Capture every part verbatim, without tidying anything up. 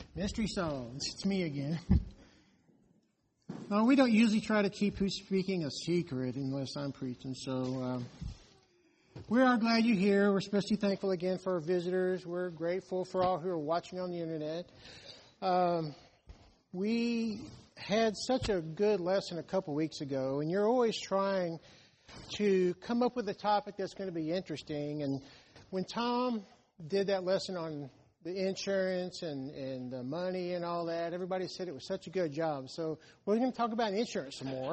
Mystery songs. It's me again. No, we don't usually try to keep who's speaking a secret unless I'm preaching. So um, we are glad you're here. We're especially thankful again for our visitors. We're grateful for all who are watching on the internet. Um, we had such a good lesson a couple weeks ago, and you're always trying to come up with a topic that's going to be interesting. And when Tom did that lesson on the insurance and, and the money and all that, everybody said it was such a good job. So we're going to talk about insurance some more.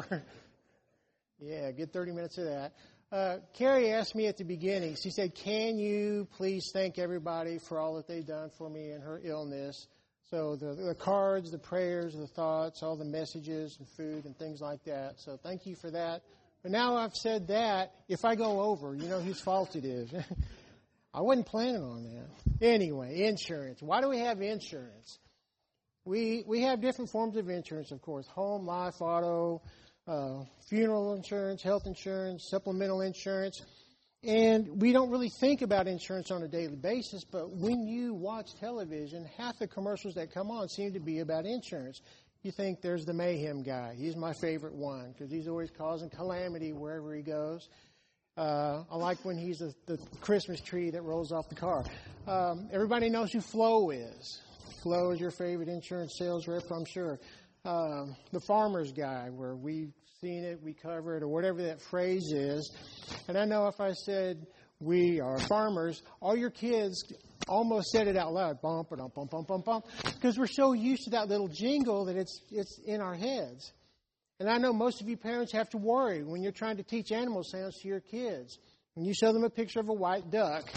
Yeah, get thirty minutes of that. Uh, Carrie asked me at the beginning, she said, can you please thank everybody for all that they've done for me in her illness? So the, the cards, the prayers, the thoughts, all the messages and food and things like that. So thank you for that. But now I've said that, if I go over, you know whose fault it is. I wasn't planning on that. Anyway, insurance. Why do we have insurance? We we have different forms of insurance, of course. Home, life, auto, uh, funeral insurance, health insurance, supplemental insurance. And we don't really think about insurance on a daily basis, but when you watch television, half the commercials that come on seem to be about insurance. You think there's the mayhem guy. He's my favorite one because he's always causing calamity wherever he goes. Uh, I like when he's a, the Christmas tree that rolls off the car. Um, everybody knows who Flo is. Flo is your favorite insurance sales rep, I'm sure. Um, the farmer's guy, where we've seen it, we cover it, or whatever that phrase is. And I know if I said, we are farmers, all your kids almost said it out loud. Bump, bump, bump, bump, bump, bump. Because we're so used to that little jingle that it's it's in our heads. And I know most of you parents have to worry when you're trying to teach animal sounds to your kids. When you show them a picture of a white duck,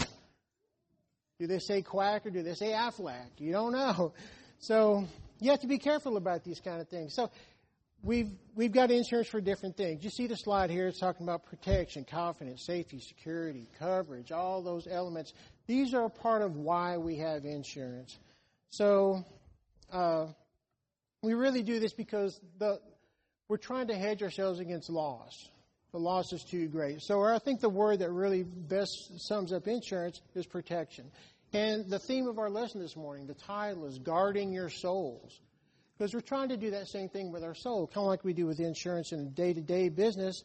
do they say quack or do they say Aflac? You don't know. So you have to be careful about these kind of things. So we've we've got insurance for different things. You see the slide here. It's talking about protection, confidence, safety, security, coverage, all those elements. These are a part of why we have insurance. So uh, we really do this because the we're trying to hedge ourselves against loss. The loss is too great. So I think the word that really best sums up insurance is protection. And the theme of our lesson this morning, the title is Guarding Your Souls. Because we're trying to do that same thing with our soul, kind of like we do with insurance in day-to-day business.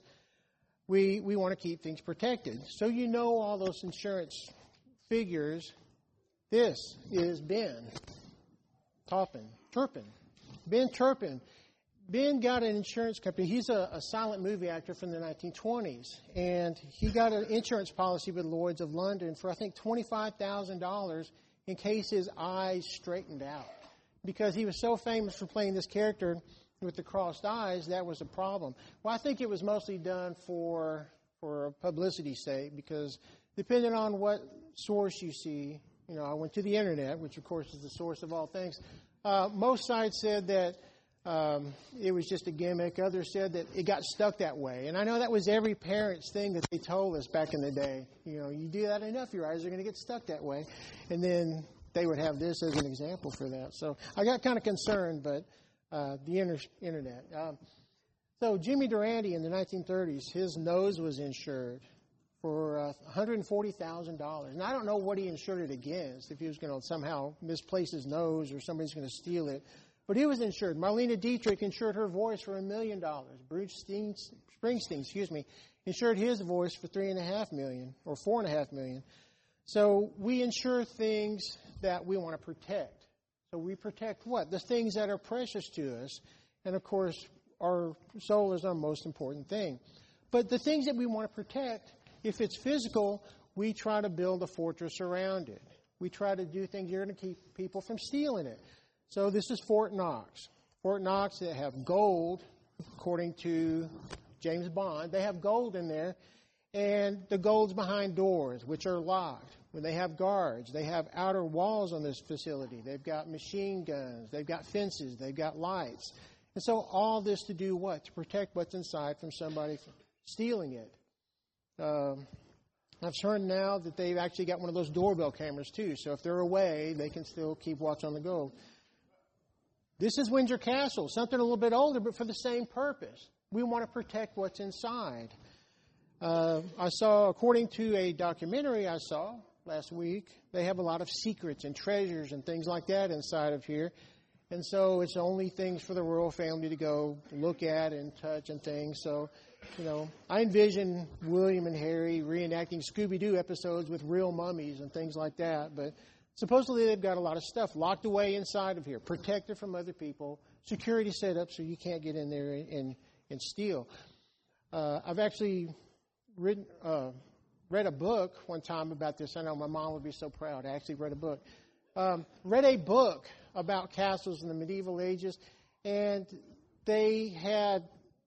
We we want to keep things protected. So you know all those insurance figures. This is Ben Toppin, Turpin. Ben Turpin. Ben got an insurance company. He's a, a silent movie actor from the nineteen twenties. And he got an insurance policy with Lloyd's of London for, I think, twenty-five thousand dollars in case his eyes straightened out. Because he was so famous for playing this character with the crossed eyes, that was a problem. Well, I think it was mostly done for for publicity's sake, because depending on what source you see, you know, I went to the internet, which, of course, is the source of all things. Uh, most sites said that Um, it was just a gimmick. Others said that it got stuck that way. And I know that was every parent's thing that they told us back in the day. You know, you do that enough, your eyes are going to get stuck that way. And then they would have this as an example for that. So I got kind of concerned, but uh, the inter- internet. Um, so Jimmy Durante in the nineteen thirties, his nose was insured for uh, one hundred forty thousand dollars. And I don't know what he insured it against, if he was going to somehow misplace his nose or somebody's going to steal it. But he was insured. Marlene Dietrich insured her voice for a million dollars. Bruce Springsteen, excuse me, insured his voice for three and a half million or four and a half million. So we insure things that we want to protect. So we protect what? The things that are precious to us. And of course, our soul is our most important thing. But the things that we want to protect, if it's physical, we try to build a fortress around it. We try to do things that are going to keep people from stealing it. So this is Fort Knox. Fort Knox, they have gold, according to James Bond. They have gold in there, and the gold's behind doors, which are locked. When they have guards, they have outer walls on this facility. They've got machine guns. They've got fences. They've got lights. And so all this to do what? To protect what's inside from somebody stealing it. Um, I've heard now that they've actually got one of those doorbell cameras, too. So if they're away, they can still keep watch on the gold. This is Windsor Castle, something a little bit older, but for the same purpose. We want to protect what's inside. Uh, I saw, according to a documentary I saw, last week. They have a lot of secrets and treasures and things like that inside of here. And so it's only things for the royal family to go look at and touch and things. So, you know, I envision William and Harry reenacting Scooby-Doo episodes with real mummies and things like that. But supposedly they've got a lot of stuff locked away inside of here, protected from other people, security set up so you can't get in there and, and, and steal. Uh, I've actually written, uh, read a book one time about this. I know my mom would be so proud. I actually read a book. Um, read a book about castles in the medieval ages, and they had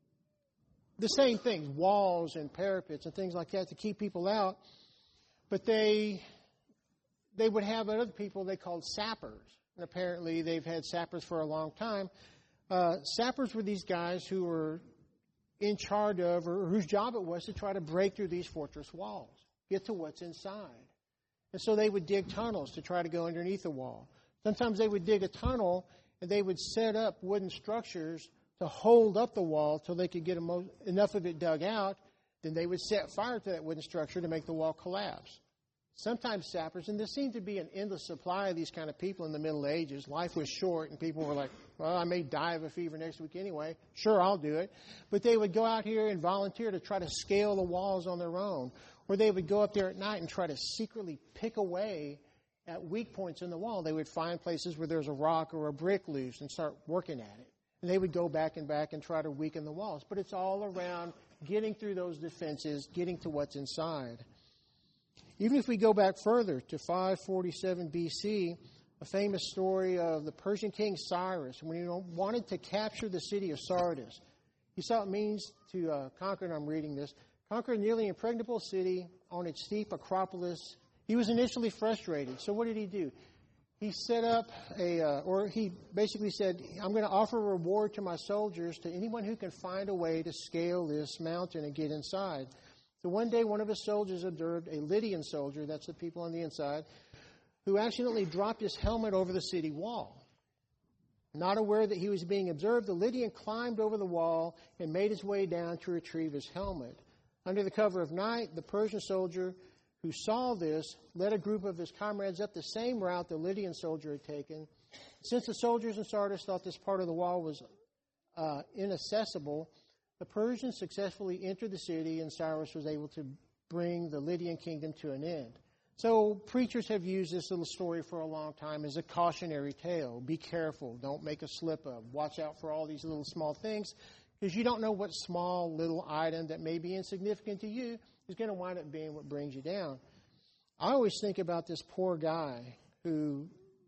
the same things, walls and parapets and things like that to keep people out, but they they would have other people they called sappers, and apparently they've had sappers for a long time. Uh, sappers were these guys who were in charge of, or whose job it was to try to break through these fortress walls, get to what's inside. And so they would dig tunnels to try to go underneath the wall. Sometimes they would dig a tunnel and they would set up wooden structures to hold up the wall till they could get enough of it dug out. Then they would set fire to that wooden structure to make the wall collapse. Sometimes sappers, and there seemed to be an endless supply of these kind of people in the Middle Ages. Life was short and people were like, well, I may die of a fever next week anyway. Sure, I'll do it. But they would go out here and volunteer to try to scale the walls on their own. Or they would go up there at night and try to secretly pick away at weak points in the wall. They would find places where there's a rock or a brick loose and start working at it. And they would go back and back and try to weaken the walls. But it's all around getting through those defenses, getting to what's inside. Even if we go back further to five forty-seven B C, a famous story of the Persian king Cyrus, when he wanted to capture the city of Sardis. He saw what it means to uh, conquer, and I'm reading this, conquer a nearly impregnable city on its steep Acropolis. He was initially frustrated. So what did he do? He set up a, uh, or he basically said, I'm going to offer a reward to my soldiers, to anyone who can find a way to scale this mountain and get inside. So one day, one of his soldiers observed a Lydian soldier, that's the people on the inside, who accidentally dropped his helmet over the city wall. Not aware that he was being observed, the Lydian climbed over the wall and made his way down to retrieve his helmet. Under the cover of night, the Persian soldier who saw this led a group of his comrades up the same route the Lydian soldier had taken. Since the soldiers in Sardis thought this part of the wall was uh, inaccessible, the Persians successfully entered the city, and Cyrus was able to bring the Lydian kingdom to an end. So preachers have used this little story for a long time as a cautionary tale. Be careful. Don't make a slip-up. Watch out for all these little small things, because you don't know what small little item that may be insignificant to you is going to wind up being what brings you down. I always think about this poor guy who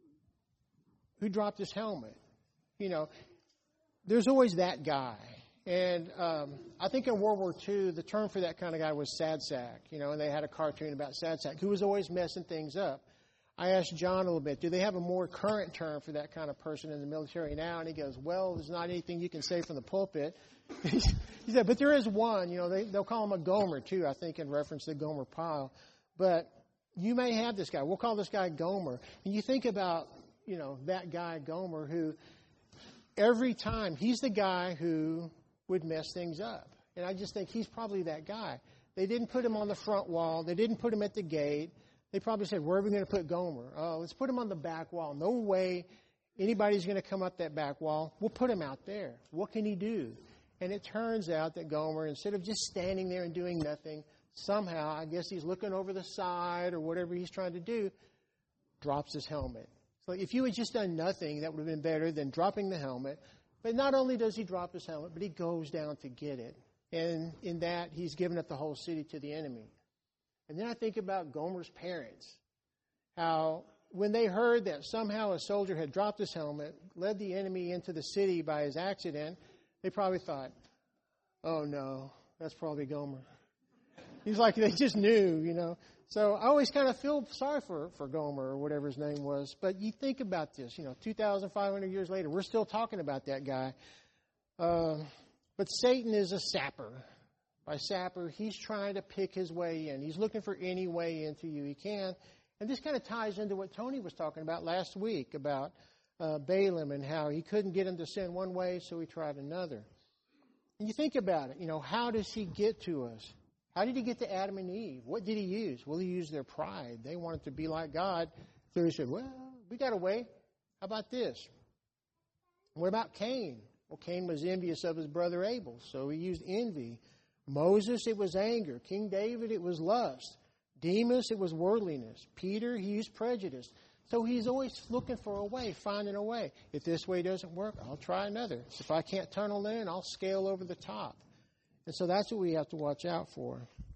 who dropped his helmet. You know, there's always that guy. And um, I think in World War Two, the term for that kind of guy was sad sack. You know, and they had a cartoon about sad sack, who was always messing things up. I asked John a little bit, do they have a more current term for that kind of person in the military now? And he goes, well, there's not anything you can say from the pulpit. He said, but there is one. You know, they, they'll call him a Gomer, too, I think, in reference to Gomer Pyle. But you may have this guy. We'll call this guy Gomer. And you think about, you know, that guy Gomer, who every time, he's the guy who would mess things up. And I just think he's probably that guy. They didn't put him on the front wall. They didn't put him at the gate. They probably said, where are we going to put Gomer? Oh, let's put him on the back wall. No way anybody's going to come up that back wall. We'll put him out there. What can he do? And it turns out that Gomer, instead of just standing there and doing nothing, somehow, I guess he's looking over the side or whatever he's trying to do, drops his helmet. So if you had just done nothing, that would have been better than dropping the helmet. But not only does he drop his helmet, but he goes down to get it. And in that, he's given up the whole city to the enemy. And then I think about Gomer's parents, how when they heard that somehow a soldier had dropped his helmet, led the enemy into the city by his accident, they probably thought, oh no, that's probably Gomer. He's like, they just knew, you know. So I always kind of feel sorry for, for Gomer or whatever his name was. But you think about this, you know, two thousand five hundred years later, we're still talking about that guy. Uh, but Satan is a sapper. By sapper, he's trying to pick his way in. He's looking for any way into you he can. And this kind of ties into what Tony was talking about last week about uh, Balaam and how he couldn't get him to sin one way, so he tried another. And you think about it, you know, how does he get to us? How did he get to Adam and Eve? What did he use? Well, he used their pride. They wanted to be like God. So he said, well, we got a way. How about this? What about Cain? Well, Cain was envious of his brother Abel, so he used envy. Moses, it was anger. King David, it was lust. Demas, it was worldliness. Peter, he used prejudice. So he's always looking for a way, finding a way. If this way doesn't work, I'll try another. If I can't tunnel in, I'll scale over the top. And so that's what we have to watch out for.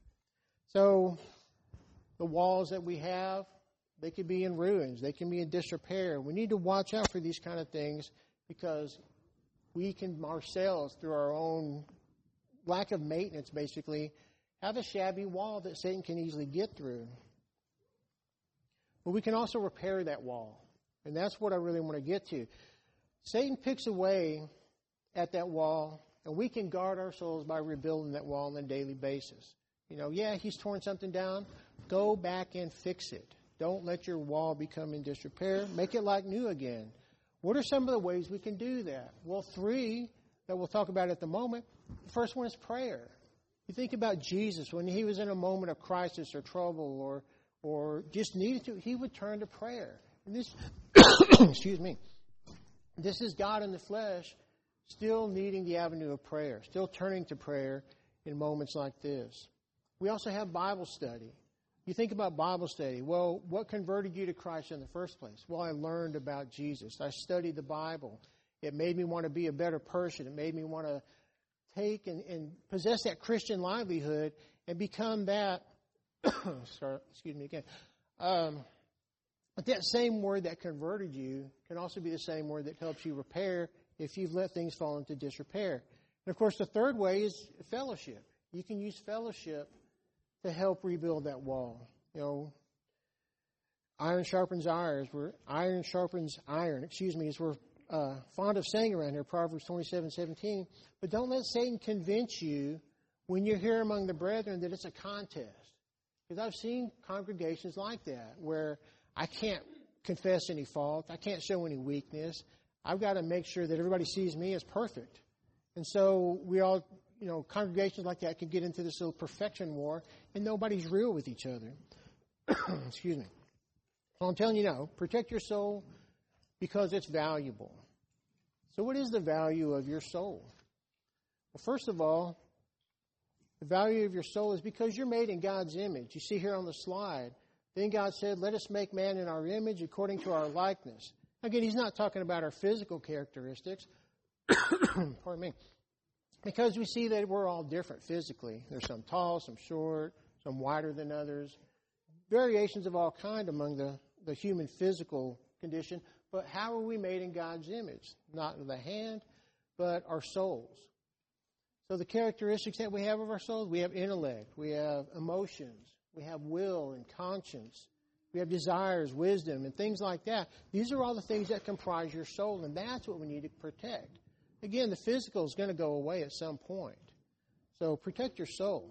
So the walls that we have, they could be in ruins. They can be in disrepair. We need to watch out for these kind of things because we can ourselves, through our own lack of maintenance, basically, have a shabby wall that Satan can easily get through. But we can also repair that wall. And that's what I really want to get to. Satan picks away at that wall, and we can guard our souls by rebuilding that wall on a daily basis. You know, yeah, he's torn something down. Go back and fix it. Don't let your wall become in disrepair. Make it like new again. What are some of the ways we can do that? Well, three that we'll talk about at the moment. The first one is prayer. You think about Jesus when he was in a moment of crisis or trouble or or just needed to, he would turn to prayer. And this, excuse me, this is God in the flesh still needing the avenue of prayer, still turning to prayer in moments like this. We also have Bible study. You think about Bible study. Well, what converted you to Christ in the first place? Well, I learned about Jesus. I studied the Bible. It made me want to be a better person. It made me want to take and, and possess that Christian livelihood and become that. Sorry, excuse me again. Um, but that same word that converted you can also be the same word that helps you repair if you've let things fall into disrepair. And of course, the third way is fellowship. You can use fellowship to help rebuild that wall. You know, iron sharpens iron. We're, iron sharpens iron. Excuse me, as we're uh, fond of saying around here, Proverbs twenty-seven seventeen. But don't let Satan convince you when you're here among the brethren that it's a contest. Because I've seen congregations like that where I can't confess any fault. I can't show any weakness. I've got to make sure that everybody sees me as perfect. And so we all, you know, congregations like that can get into this little perfection war and nobody's real with each other. Excuse me. So I'm telling you now, protect your soul because it's valuable. So what is the value of your soul? Well, first of all, the value of your soul is because you're made in God's image. You see here on the slide. Then God said, let us make man in our image according to our likeness. Again, he's not talking about our physical characteristics. Pardon me. Because we see that we're all different physically. There's some tall, some short, some wider than others. Variations of all kind among the, the human physical condition. But how are we made in God's image? Not the hand, but our souls. So the characteristics that we have of our souls, we have intellect, we have emotions, we have will and conscience, we have desires, wisdom, and things like that. These are all the things that comprise your soul, and that's what we need to protect. Again, the physical is going to go away at some point. So protect your soul.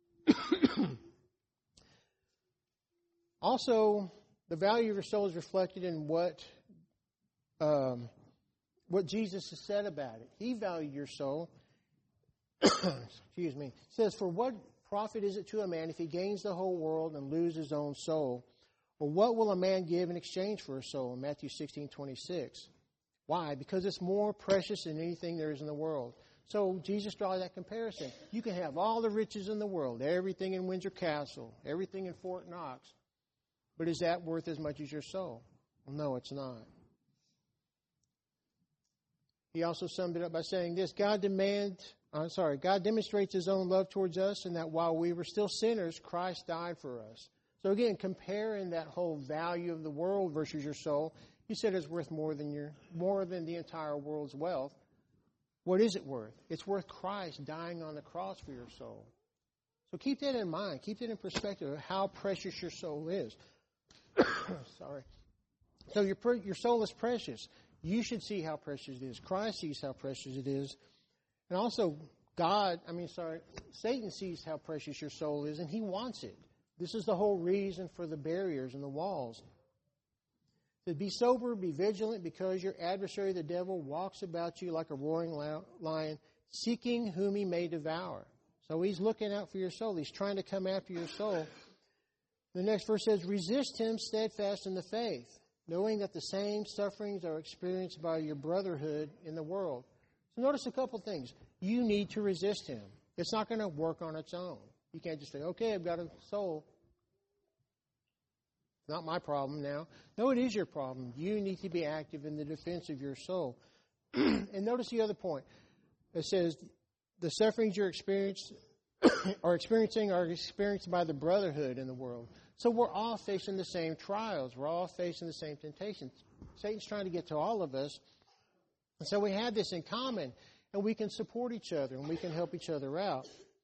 Also, the value of your soul is reflected in what um, what Jesus has said about it. He valued your soul. Excuse me. It says, for what profit is it to a man if he gains the whole world and loses his own soul? Or what will a man give in exchange for a soul? In Matthew sixteen twenty-six. Why? Because it's more precious than anything there is in the world. So Jesus draws that comparison. You can have all the riches in the world, everything in Windsor Castle, everything in Fort Knox. But is that worth as much as your soul? Well, no, it's not. He also summed it up by saying this, God demands, I'm sorry, God demonstrates his own love towards us in that while we were still sinners, Christ died for us. So again, comparing that whole value of the world versus your soul, he said it's worth more than your more than the entire world's wealth. What is it worth? It's worth Christ dying on the cross for your soul. So keep that in mind. Keep that in perspective of how precious your soul is. Sorry. So your your soul is precious. You should see how precious it is. Christ sees how precious it is. And also, God, I mean, sorry, Satan sees how precious your soul is, and he wants it. This is the whole reason for the barriers and the walls. To be sober, be vigilant, because your adversary, the devil, walks about you like a roaring lion, seeking whom he may devour. So he's looking out for your soul. He's trying to come after your soul. The next verse says, resist him steadfast in the faith, knowing that the same sufferings are experienced by your brotherhood in the world. So notice a couple things. You need to resist him. It's not going to work on its own. You can't just say, okay, I've got a soul. It's not my problem now. No, it is your problem. You need to be active in the defense of your soul. And notice the other point. It says, the sufferings you're experiencing are experiencing are experienced by the brotherhood in the world. So we're all facing the same trials. We're all facing the same temptations. Satan's trying to get to all of us. And so we have this in common, and we can support each other, and we can help each other out.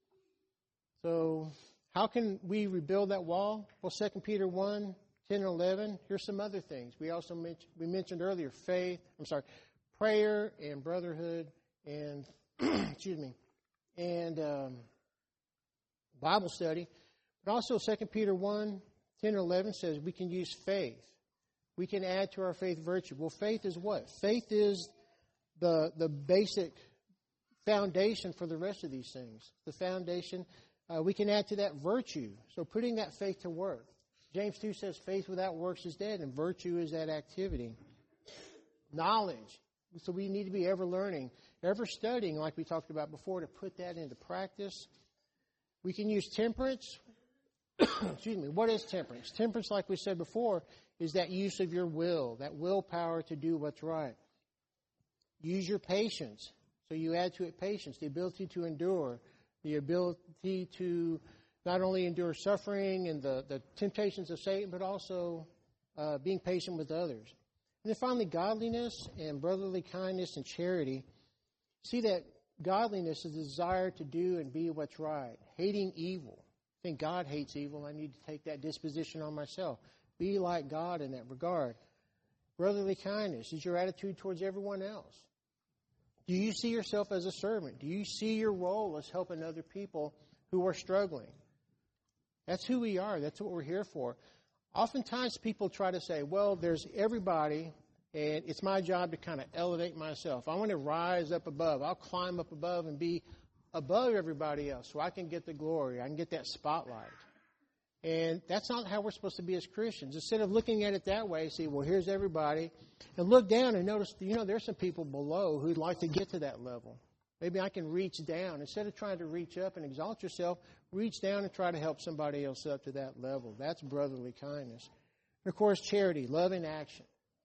So how can we rebuild that wall? Well, Second Peter one, ten and eleven, here's some other things. We also mentioned, we mentioned earlier faith, I'm sorry, prayer and brotherhood and, excuse me, and um, Bible study. But also Second Peter one, ten and eleven says we can use faith. We can add to our faith virtue. Well, faith is what? Faith is the the basic foundation for the rest of these things. The foundation, uh, we can add to that virtue. So putting that faith to work. James two says faith without works is dead, and virtue is that activity. Knowledge. So we need to be ever learning, ever studying, like we talked about before, to put that into practice. We can use temperance. Excuse me. What is temperance? Temperance, like we said before, is that use of your will, that willpower to do what's right. Use your patience. So you add to it patience, the ability to endure, the ability to not only endure suffering and the, the temptations of Satan, but also uh, being patient with others. And then finally, godliness and brotherly kindness and charity. See that godliness is the desire to do and be what's right, hating evil. I think God hates evil. I need to take that disposition on myself. Be like God in that regard. Brotherly kindness is your attitude towards everyone else. Do you see yourself as a servant? Do you see your role as helping other people who are struggling? That's who we are. That's what we're here for. Oftentimes people try to say, well, there's everybody, and it's my job to kind of elevate myself. I want to rise up above. I'll climb up above and be above everybody else so I can get the glory. I can get that spotlight. And that's not how we're supposed to be as Christians. Instead of looking at it that way, see, well, here's everybody, and look down and notice, you know, there's some people below who'd like to get to that level. Maybe I can reach down. Instead of trying to reach up and exalt yourself, reach down and try to help somebody else up to that level. That's brotherly kindness. And, of course, charity, love in action.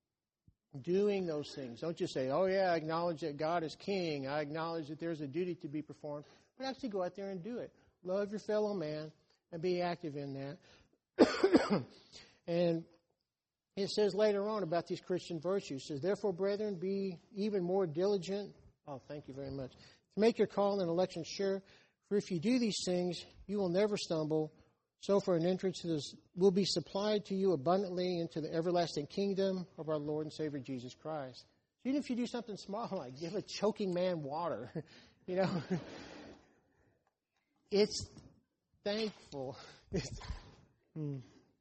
Doing those things. Don't just say, oh, yeah, I acknowledge that God is king. I acknowledge that there's a duty to be performed. But actually go out there and do it. Love your fellow man and be active in that. And it says later on about these Christian virtues. It says, therefore, brethren, be even more diligent. Oh, thank you very much. To make your call and election sure. For if you do these things, you will never stumble. So for an entrance to this will be supplied to you abundantly into the everlasting kingdom of our Lord and Savior Jesus Christ. So even if you do something small, like give a choking man water, you know, it's thankful. It's, hmm.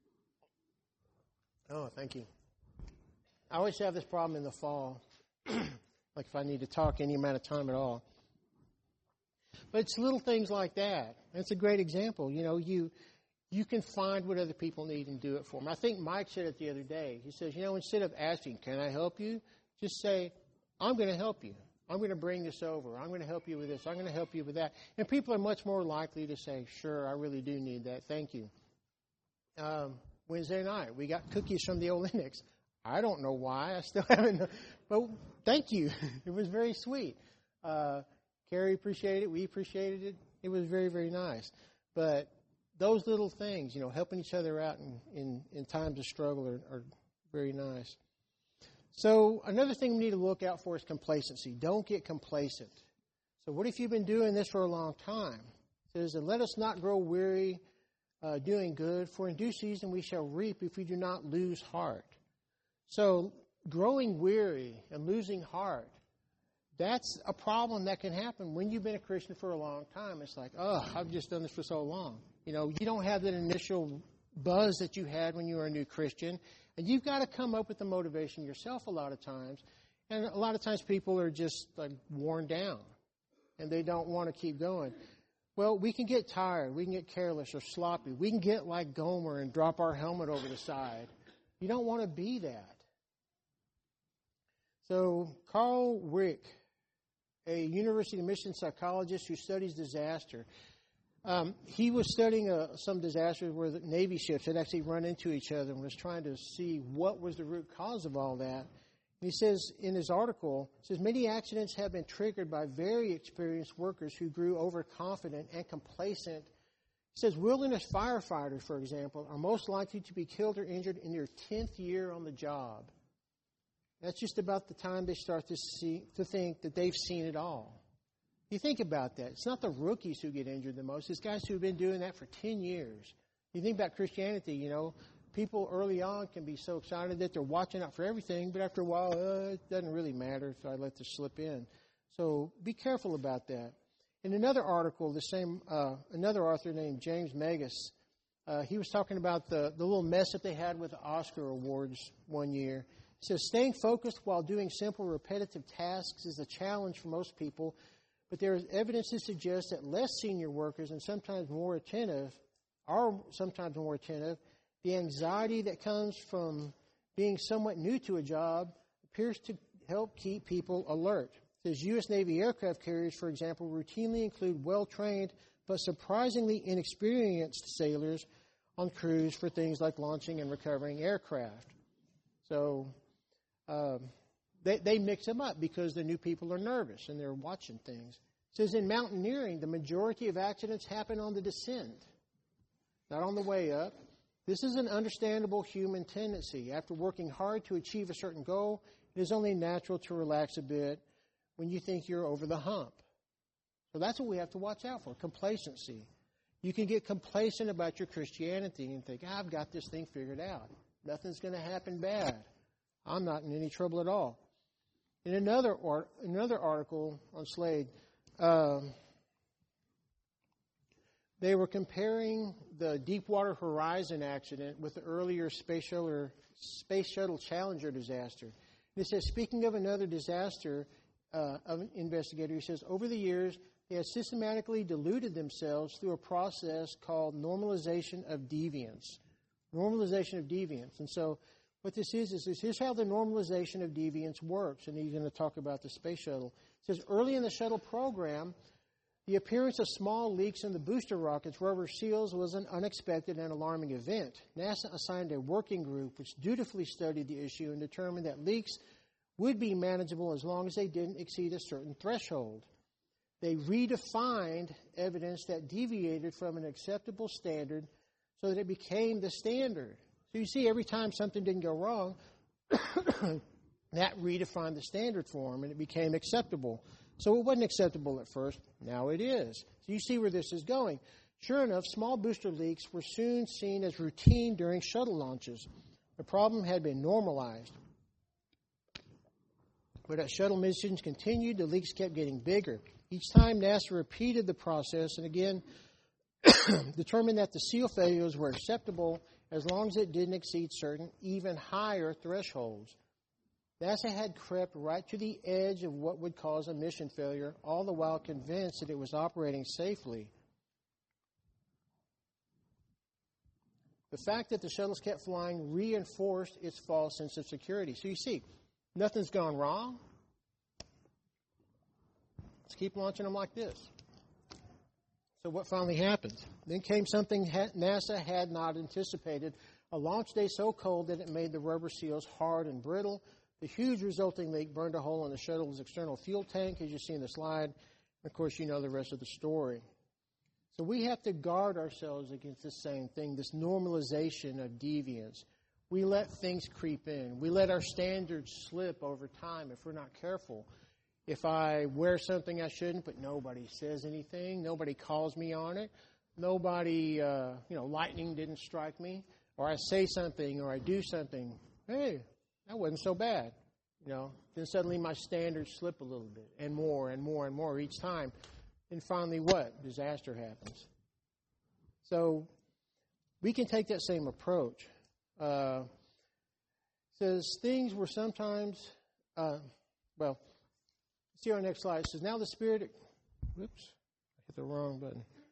Oh, thank you. I always have this problem in the fall, like if I need to talk any amount of time at all. But it's little things like that. That's a great example. You know, you you can find what other people need and do it for them. I think Mike said it the other day. He says, you know, instead of asking, can I help you? Just say, I'm going to help you. I'm going to bring this over. I'm going to help you with this. I'm going to help you with that. And people are much more likely to say, sure, I really do need that. Thank you. Um, Wednesday night, we got cookies from the old Linux. I don't know why. I still haven't. But thank you. It was very sweet. Uh, Carrie appreciated it. We appreciated it. It was very, very nice. But those little things, you know, helping each other out in, in, in times of struggle are, are very nice. So another thing we need to look out for is complacency. Don't get complacent. So what if you've been doing this for a long time? It says, and let us not grow weary uh, doing good, for in due season we shall reap if we do not lose heart. So growing weary and losing heart, that's a problem that can happen when you've been a Christian for a long time. It's like, oh, I've just done this for so long. You know, you don't have that initial buzz that you had when you were a new Christian. And you've got to come up with the motivation yourself a lot of times. And a lot of times people are just like worn down. And they don't want to keep going. Well, we can get tired. We can get careless or sloppy. We can get like Gomer and drop our helmet over the side. You don't want to be that. So Carl Rick, a University mission psychologist who studies disaster, um, he was studying uh, some disasters where the Navy ships had actually run into each other and was trying to see what was the root cause of all that. And he says in his article, he says, many accidents have been triggered by very experienced workers who grew overconfident and complacent. He says wilderness firefighters, for example, are most likely to be killed or injured in their tenth year on the job. That's just about the time they start to see to think that they've seen it all. You think about that. It's not the rookies who get injured the most. It's guys who have been doing that for ten years. You think about Christianity, you know, people early on can be so excited that they're watching out for everything, but after a while, uh, it doesn't really matter if I let this slip in. So be careful about that. In another article, the same uh, another author named James Megas, uh, he was talking about the, the little mess that they had with the Oscar awards one year. He says, staying focused while doing simple, repetitive tasks is a challenge for most people, but there is evidence to suggest that less senior workers and sometimes more attentive are sometimes more attentive. The anxiety that comes from being somewhat new to a job appears to help keep people alert. It says U S Navy aircraft carriers, for example, routinely include well-trained but surprisingly inexperienced sailors on crews for things like launching and recovering aircraft. So um, they, they mix them up because the new people are nervous and they're watching things. It says in mountaineering, the majority of accidents happen on the descent, not on the way up. This is an understandable human tendency. After working hard to achieve a certain goal, it is only natural to relax a bit when you think you're over the hump. So that's what we have to watch out for, complacency. You can get complacent about your Christianity and think, I've got this thing figured out. Nothing's going to happen bad. I'm not in any trouble at all. In another or, another article on Slade, um, they were comparing the Deepwater Horizon accident with the earlier Space Shuttle, Space Shuttle Challenger disaster. And it says, speaking of another disaster, uh, of an investigator, he says, over the years, they have systematically deluded themselves through a process called normalization of deviance. Normalization of deviance. And so what this is, is this, here's how the normalization of deviance works. And he's going to talk about the space shuttle. It says, early in the shuttle program, the appearance of small leaks in the booster rocket's rubber seals was an unexpected and alarming event. NASA assigned a working group which dutifully studied the issue and determined that leaks would be manageable as long as they didn't exceed a certain threshold. They redefined evidence that deviated from an acceptable standard so that it became the standard. So you see, every time something didn't go wrong, that redefined the standard for them, and it became acceptable. So it wasn't acceptable at first. Now it is. So you see where this is going. Sure enough, small booster leaks were soon seen as routine during shuttle launches. The problem had been normalized. But as shuttle missions continued, the leaks kept getting bigger. Each time, NASA repeated the process and again determined that the seal failures were acceptable as long as it didn't exceed certain, even higher thresholds. NASA had crept right to the edge of what would cause a mission failure, all the while convinced that it was operating safely. The fact that the shuttles kept flying reinforced its false sense of security. So you see, nothing's gone wrong. Let's keep launching them like this. So what finally happened? Then came something NASA had not anticipated, a launch day so cold that it made the rubber seals hard and brittle. The huge resulting leak burned a hole in the shuttle's external fuel tank, as you see in the slide. Of course, you know the rest of the story. So we have to guard ourselves against this same thing, this normalization of deviance. We let things creep in. We let our standards slip over time if we're not careful. If I wear something I shouldn't, but nobody says anything, nobody calls me on it, nobody, uh, you know, lightning didn't strike me, or I say something or I do something, hey, that wasn't so bad, you know. Then suddenly my standards slip a little bit, and more and more and more each time. And finally what? Disaster happens. So we can take that same approach. Uh, says things were sometimes, uh, well, see our next slide. It says, now the Spirit, whoops, I hit the wrong button.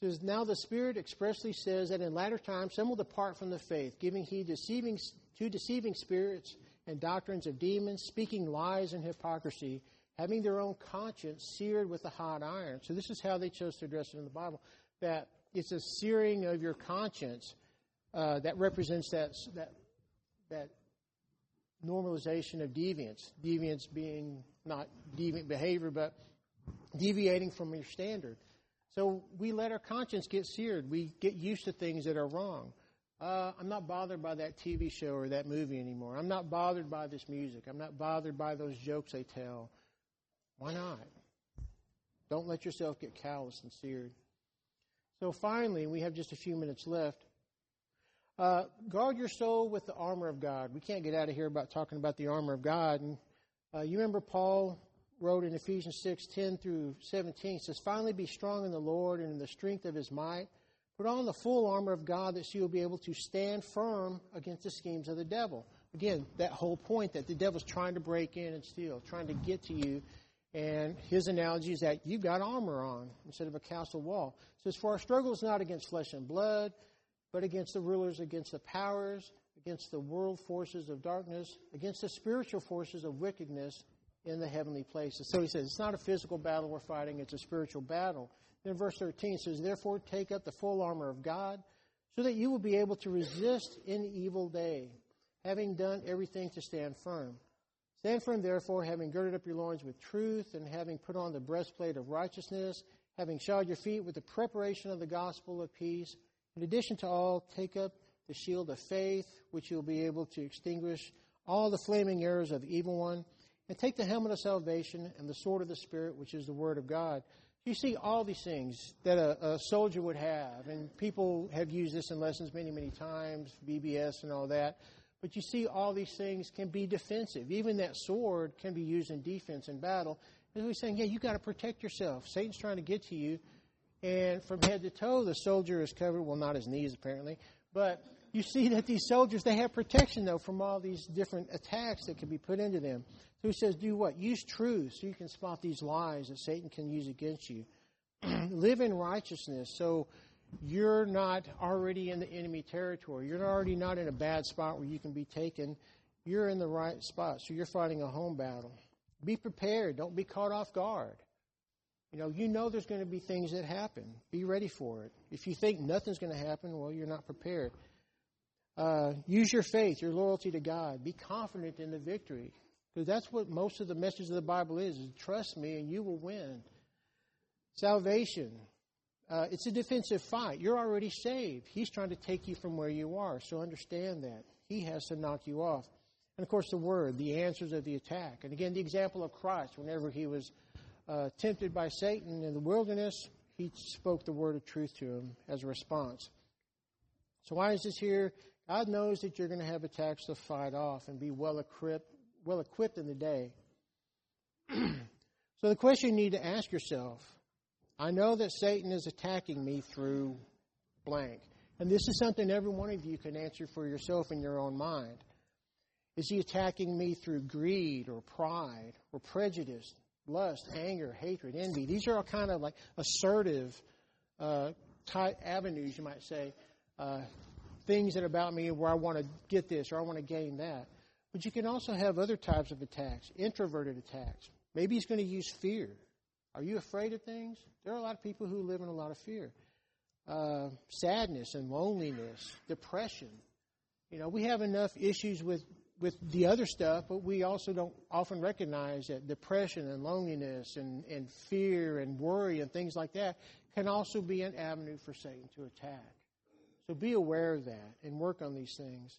It says, now the Spirit expressly says that in latter times some will depart from the faith, giving heed deceiving, to deceiving spirits and doctrines of demons, speaking lies and hypocrisy, having their own conscience seared with a hot iron. So this is how they chose to address it in the Bible, that it's a searing of your conscience uh, that represents that, that, that normalization of deviance. Deviance being not deviant behavior, but deviating from your standard. So we let our conscience get seared. We get used to things that are wrong. Uh, I'm not bothered by that T V show or that movie anymore. I'm not bothered by this music. I'm not bothered by those jokes they tell. Why not? Don't let yourself get calloused and seared. So finally, we have just a few minutes left. Uh, guard your soul with the armor of God. We can't get out of here about talking about the armor of God. And uh, you remember Paul wrote in Ephesians six, ten through seventeen, it says, finally be strong in the Lord and in the strength of his might. Put on the full armor of God that you will be able to stand firm against the schemes of the devil. Again, that whole point that the devil's trying to break in and steal, trying to get to you. And his analogy is that you've got armor on instead of a castle wall. It says, for our struggle is not against flesh and blood, but against the rulers, against the powers, against the world forces of darkness, against the spiritual forces of wickedness in the heavenly places. So he says, it's not a physical battle we're fighting, it's a spiritual battle. Then verse thirteen says, therefore take up the full armor of God, so that you will be able to resist in the evil day, having done everything to stand firm. Stand firm, therefore, having girded up your loins with truth, and having put on the breastplate of righteousness, having shod your feet with the preparation of the gospel of peace. In addition to all, take up the shield of faith, which you'll be able to extinguish all the flaming arrows of the evil one, and take the helmet of salvation and the sword of the Spirit, which is the word of God. You see all these things that a, a soldier would have, and people have used this in lessons many, many times, V B S and all that. But you see all these things can be defensive. Even that sword can be used in defense in battle. And he's saying, yeah, you got to protect yourself. Satan's trying to get to you. And from head to toe, the soldier is covered. Well, not his knees, apparently. But you see that these soldiers, they have protection, though, from all these different attacks that can be put into them. So he says, do what? Use truth so you can spot these lies that Satan can use against you. Live in righteousness so you're not already in the enemy territory. You're already not in a bad spot where you can be taken. You're in the right spot, so you're fighting a home battle. Be prepared. Don't be caught off guard. You know, you know there's going to be things that happen. Be ready for it. If you think nothing's going to happen, well, you're not prepared. Uh, use your faith, your loyalty to God. Be confident in the victory. Because that's what most of the message of the Bible is, is trust me and you will win. Salvation. Uh, it's a defensive fight. You're already saved. He's trying to take you from where you are. So understand that. He has to knock you off. And, of course, the word, the answers of the attack. And, again, the example of Christ. Whenever he was uh, tempted by Satan in the wilderness, he spoke the word of truth to him as a response. So why is this here? God knows that you're going to have attacks to fight off and be well equipped, well equipped in the day. So the question you need to ask yourself, I know that Satan is attacking me through blank. And this is something every one of you can answer for yourself in your own mind. Is he attacking me through greed or pride or prejudice, lust, anger, hatred, envy? These are all kind of like assertive uh, type avenues, you might say, uh, things that are about me where I want to get this or I want to gain that. But you can also have other types of attacks, introverted attacks. Maybe he's going to use fear. Are you afraid of things? There are a lot of people who live in a lot of fear. Uh, sadness and loneliness, depression. You know, we have enough issues with, with the other stuff, but we also don't often recognize that depression and loneliness and, and fear and worry and things like that can also be an avenue for Satan to attack. So be aware of that and work on these things.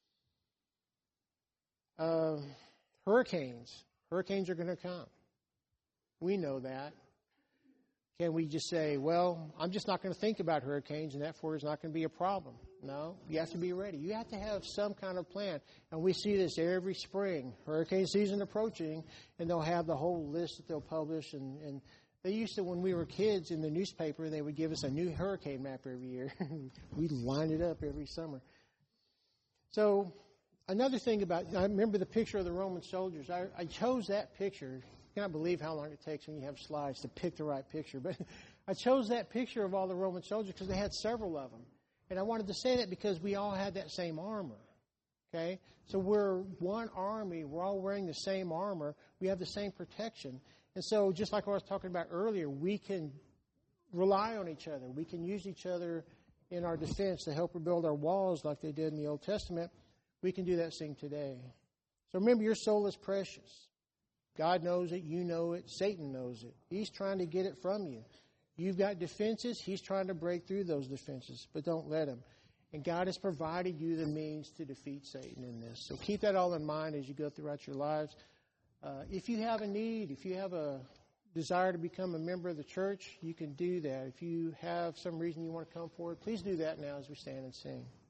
Uh, hurricanes. Hurricanes are going to come. We know that. Can we just say, well, I'm just not going to think about hurricanes and therefore it's not going to be a problem? No, you have to be ready. You have to have some kind of plan. And we see this every spring. Hurricane season approaching, and they'll have the whole list that they'll publish. And, and they used to, when we were kids in the newspaper, they would give us a new hurricane map every year. We'd line it up every summer. So another thing about, I remember the picture of the Roman soldiers. I, I chose that picture. I cannot believe how long it takes when you have slides to pick the right picture. But I chose that picture of all the Roman soldiers because they had several of them. And I wanted to say that because we all had that same armor. Okay? So we're one army. We're all wearing the same armor. We have the same protection. And so just like I was talking about earlier, we can rely on each other. We can use each other in our defense to help rebuild our walls like they did in the Old Testament. We can do that same today. So remember, your soul is precious. God knows it. You know it. Satan knows it. He's trying to get it from you. You've got defenses. He's trying to break through those defenses, but don't let him. And God has provided you the means to defeat Satan in this. So keep that all in mind as you go throughout your lives. Uh, if you have a need, if you have a desire to become a member of the church, you can do that. If you have some reason you want to come forward, please do that now as we stand and sing.